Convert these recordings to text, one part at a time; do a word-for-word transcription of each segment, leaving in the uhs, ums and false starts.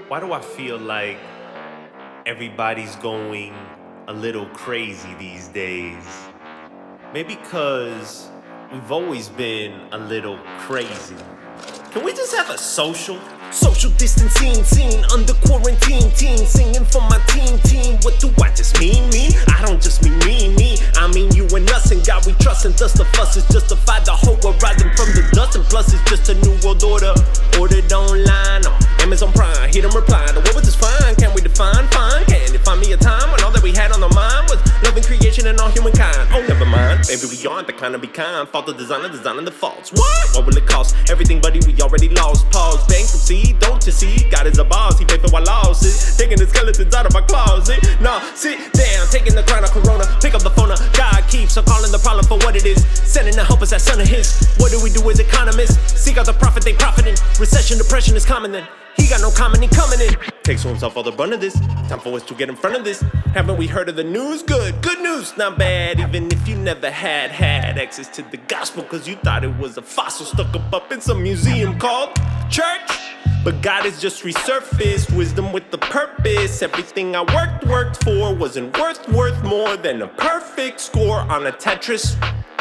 Why do I feel like everybody's going a little crazy these days? Maybe because we've always been a little crazy. Can we just have a social? Social distancing, scene under quarantine, teen singing for my teen team. What do I just mean, me? I don't just mean me, me. I mean you and us, and God we trust, and thus the fuss is justified. The hope we're rising from the dust, and plus it's just a new world order. Ordered online on Amazon Prime. Hear them reply, the world was just fine. Can we define fine? Can you find me a time when all that we had on our mind was loving creation and all humankind? Oh, never mind. Maybe we aren't the kind of be kind. Fault the designer, designing the faults. What? What will it cost? Everything, buddy, we already lost. Pause, bankruptcy, don't you see? God is a boss, he paid for our losses. Taking the skeletons out of our closet. Nah, sit down, taking the crown of Corona. Pick up the phone, God keeps on calling the problem for what it is. Sending to help us, that son of his. What do we do as economists? Seek out the profit, they profiting. Recession, depression is common then. He got no comment, he coming in. Takes to himself all the brunt of this. Time for us to get in front of this. Haven't we heard of the news? Good, good news, not bad. Even if you never had had access to the gospel, cause you thought it was a fossil stuck up up in some museum called church. But God has just resurfaced wisdom with the purpose. Everything I worked, worked for wasn't worth, worth more than a perfect score on a Tetris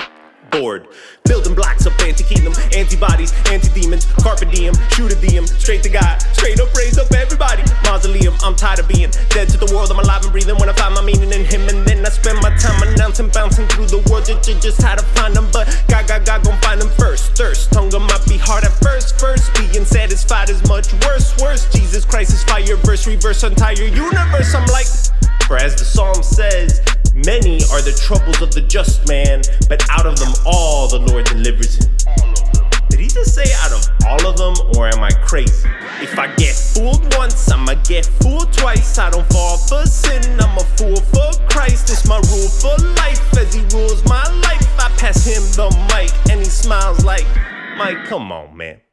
board. Building blocks up, anti-kingdom, antibodies, anti-demons, carpe diem, shoot a diem, straight to God, straight up, raise up everybody. Mausoleum, I'm tired of being dead to the world. I'm alive and breathing when I find my meaning in Him, and then I spend my time announcing, bouncing through the world, just, just, just how to find them. But God, God, God, gon' find them first. Thirst, hunger might be hard at first. First, being satisfied is much worse. Worse, Jesus Christ is fire, verse, reverse, entire universe. I'm like, for as the psalm says, many are the troubles of the just man, but out of them all the Lord delivers him. Did he just say out of all of them, or am I crazy? If I get fooled once, I'ma get fooled twice. I don't fall for sin, I'm a fool for Christ. It's my rule for life, as he rules my life. I pass him the mic, and he smiles like, Mike, come on, man.